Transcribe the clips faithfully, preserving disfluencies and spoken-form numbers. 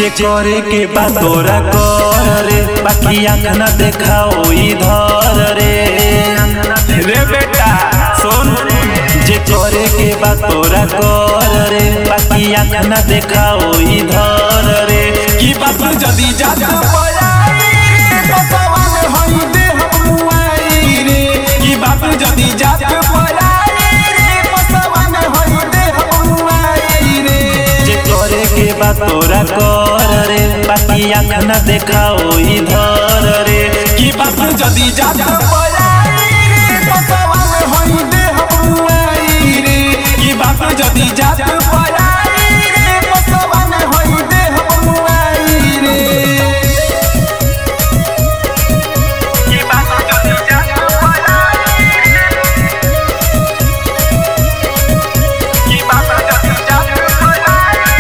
जे करे के बा तोरा कर रे, बाकी आँख न देखाओ इधर रे। रे बेटा सुन, जे करे के बा तोरा कर रे, बाकी आँख न देखाओ इधर रे। की बात जदी जात पयाई रे, पसवान होई दे हम मुआई रे। की बात जदी जात पयाई रे, पसवान होई दे हम मुआई रे। जे करे के बा तोरा कर रे, बाकी आँख न देखाओ इधर रे। की बात जदी जात पयाई रे, पसवान होई दे हम मुआई रे। की बात जदी जात पयाई रे, पसवान होई दे हम मुआई रे। की बात जदी जात पयाई रे, की बात जदी जात पयाई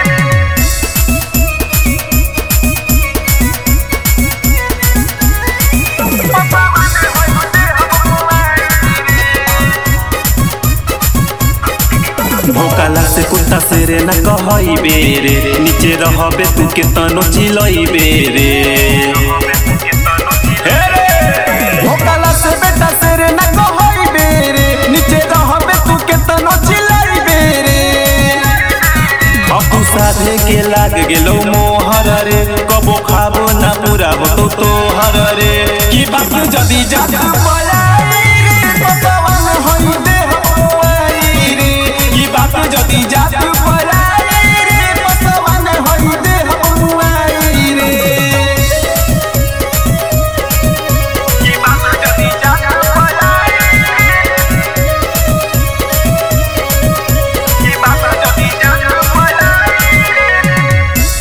भोकाला से कुत्ता से रे न कहई बेरे, नीचे रहबे तू के तनो चिलई बेरे। हे रे भोकाला से बेटा से रे न कहई बेरे, नीचे रहबे तू के तनो चिलई बेरे। अब साधे के लाग गेलो मोहर रे, कबो खाबो ना पूरा हो तोहर रे। की बात जदी जात पयाई रे, पसवान होई दे हम मुआई रे। की बात जदी जात पयाई रे, पसवान होई दे हम मुआई रे। की बात जदी जात पयाई रे, की बात जदी जात पयाई रे।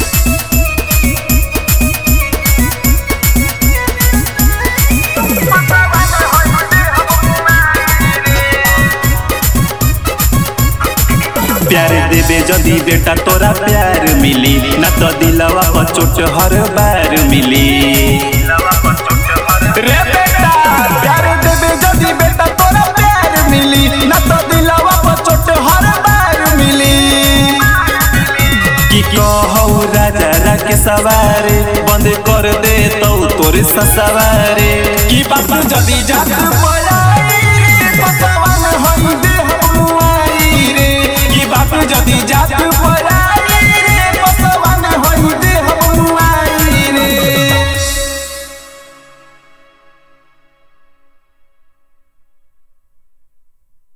प्यार देबे जदी बेटा तोरा प्यार मिली, न तो दिलवा पर चोट हर बार मिली। रे बेटा प्यार देबे जदी बेटा तोरा प्यार मिली, न तो दिलवा पर चोट हर बार मिली। की कहू राजा के सवारे, बंद कर दे तो तोरे सवारे। की बात जदी जात